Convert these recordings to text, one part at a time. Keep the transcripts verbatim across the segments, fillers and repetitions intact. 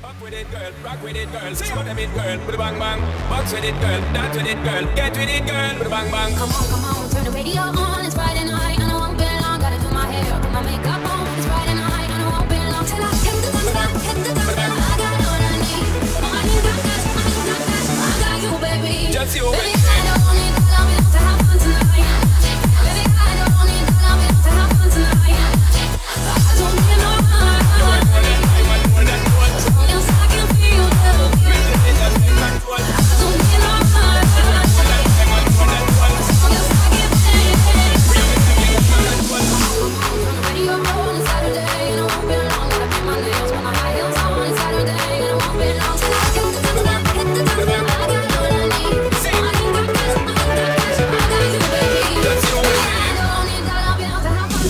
Fuck with it, girl, rock with it, girl, show them it, girl, with a bang bang. Box with it, girl, dance with it, girl, get with it, girl, with a bang bang. Come on, come on, turn the radio on. It's Friday night and I won't be long. Gotta do my hair, put my makeup on. It's Friday night and I won't be long till I hit the dance, hit the dance. I got all I need. Oh, I need that cash, I need that cash. I got you, baby. Just you, baby. baby. I don't need that love to have fun tonight. Baby, I don't need that love to have fun tonight. I don't need no money. Yes, I can feel love. I don't need no money. Yes, I can feel it. On Saturday and I won't be long. Gotta paint my nails, put my high heels on. It's Saturday and I won't be long till I hit the dance, hit the dance. I got all I need. I ain't got cash, I ain't got cash. I got you, baby. I don't need that love to have fun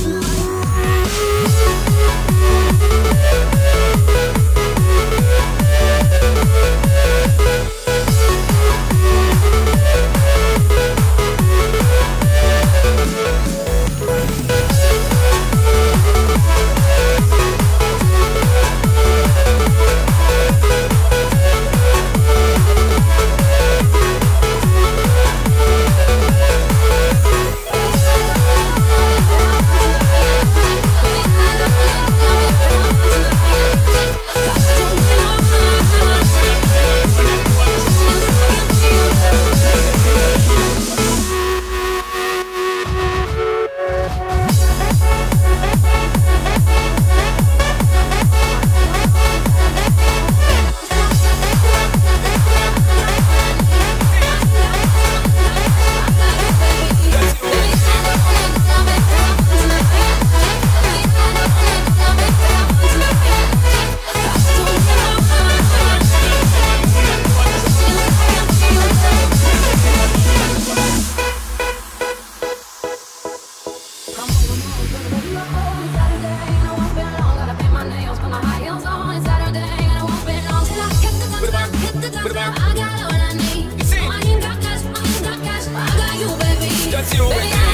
Just you, baby.